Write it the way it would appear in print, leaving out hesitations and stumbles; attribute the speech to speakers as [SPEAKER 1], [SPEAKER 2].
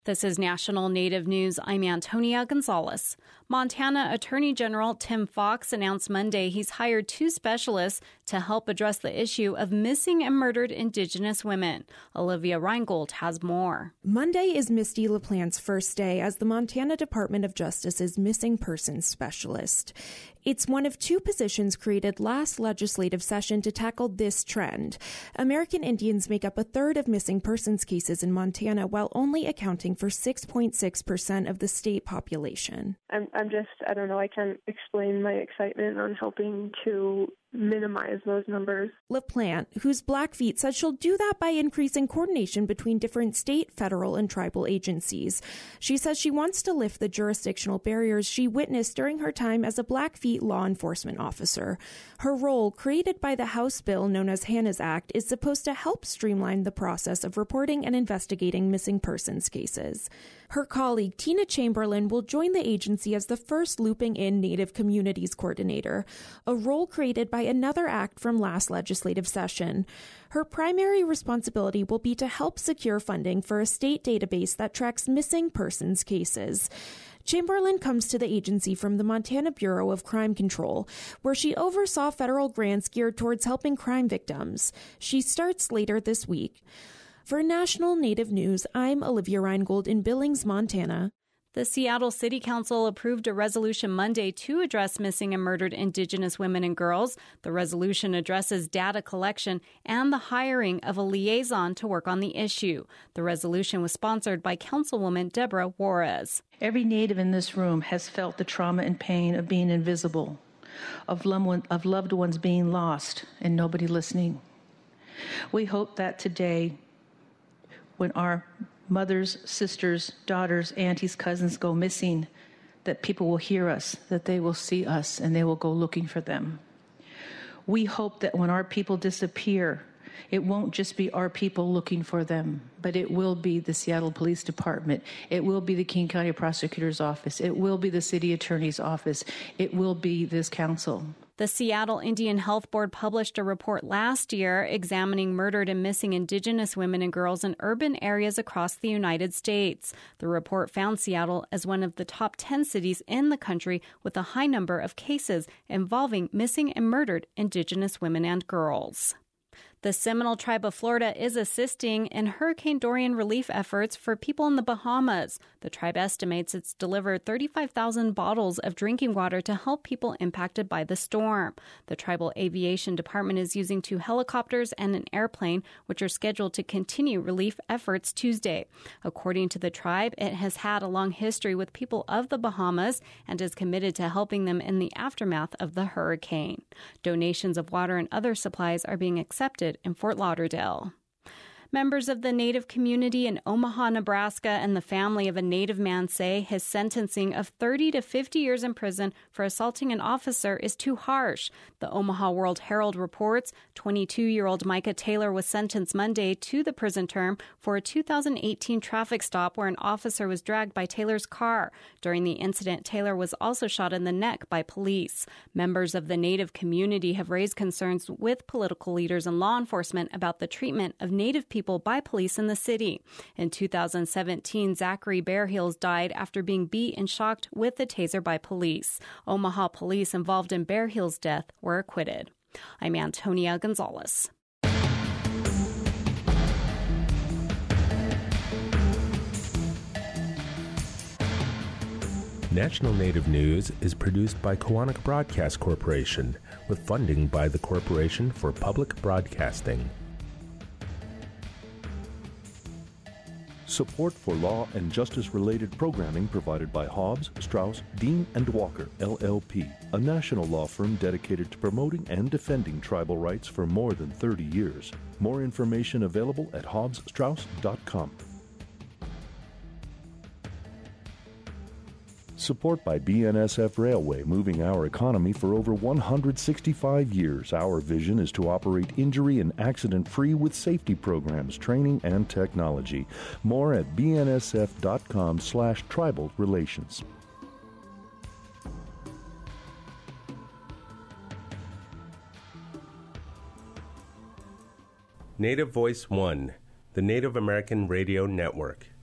[SPEAKER 1] This is National Native News. I'm Antonia Gonzalez. Montana Attorney General Tim Fox announced Monday he's hired 2 specialists to help address the issue of missing and murdered Indigenous women. Olivia Reingold has more.
[SPEAKER 2] Monday is Misty LaPlante's first day as the Montana Department of Justice's missing persons specialist. It's one of 2 positions created last legislative session to tackle this trend. American Indians make up a third of missing persons cases in Montana, while only accounting for 6.6% of the state population.
[SPEAKER 3] I don't know, I can't explain my excitement on helping to minimize those numbers.
[SPEAKER 2] LaPlante, who's Blackfeet, said she'll do that by increasing coordination between different state, federal, and tribal agencies. She says she wants to lift the jurisdictional barriers she witnessed during her time as a Blackfeet law enforcement officer. Her role, created by the House bill known as Hannah's Act, is supposed to help streamline the process of reporting and investigating missing persons cases. Her colleague, Tina Chamberlain, will join the agency as the first Looping In Native Communities Coordinator, a role created by another act from last legislative session. Her primary responsibility will be to help secure funding for a state database that tracks missing persons cases. Chamberlain comes to the agency from the Montana Bureau of Crime Control, where she oversaw federal grants geared towards helping crime victims. She starts later this week. For National Native News, I'm Olivia Reingold in Billings, Montana.
[SPEAKER 1] The Seattle City Council approved a resolution Monday to address missing and murdered Indigenous women and girls. The resolution addresses data collection and the hiring of a liaison to work on the issue. The resolution was sponsored by Councilwoman Deborah Juarez.
[SPEAKER 4] Every Native in this room has felt the trauma and pain of being invisible, of loved ones being lost and nobody listening. We hope that today, when our mothers, sisters, daughters, aunties, cousins go missing, that people will hear us, that they will see us, and they will go looking for them. We hope that when our people disappear, it won't just be our people looking for them, but it will be the Seattle Police Department. It will be the King County Prosecutor's Office. It will be the City Attorney's Office. It will be this council.
[SPEAKER 1] The Seattle Indian Health Board published a report last year examining murdered and missing Indigenous women and girls in urban areas across the United States. The report found Seattle as one of the top 10 cities in the country with a high number of cases involving missing and murdered Indigenous women and girls. The Seminole Tribe of Florida is assisting in Hurricane Dorian relief efforts for people in the Bahamas. The tribe estimates it's delivered 35,000 bottles of drinking water to help people impacted by the storm. The Tribal Aviation Department is using 2 helicopters and an airplane, which are scheduled to continue relief efforts Tuesday. According to the tribe, it has had a long history with people of the Bahamas and is committed to helping them in the aftermath of the hurricane. Donations of water and other supplies are being accepted in Fort Lauderdale. Members of the Native community in Omaha, Nebraska, and the family of a Native man say his sentencing of 30 to 50 years in prison for assaulting an officer is too harsh. The Omaha World Herald reports 22-year-old Micah Taylor was sentenced Monday to the prison term for a 2018 traffic stop where an officer was dragged by Taylor's car. During the incident, Taylor was also shot in the neck by police. Members of the Native community have raised concerns with political leaders and law enforcement about the treatment of Native people by police in the city. In 2017, Zachary Bearhills died after being beat and shocked with a taser by police. Omaha police involved in Bearhills' death were acquitted. I'm Antonia Gonzalez.
[SPEAKER 5] National Native News is produced by Koahnic Broadcast Corporation with funding by the Corporation for Public Broadcasting.
[SPEAKER 6] Support for law and justice-related programming provided by Hobbs, Strauss, Dean & Walker, LLP, a national law firm dedicated to promoting and defending tribal rights for more than 30 years. More information available at hobbsstrauss.com. Support by BNSF Railway, moving our economy for over 165 years. Our vision is to operate injury and accident-free with safety programs, training, and technology. More at bnsf.com/tribal relations.
[SPEAKER 5] Native Voice One, the Native American Radio Network.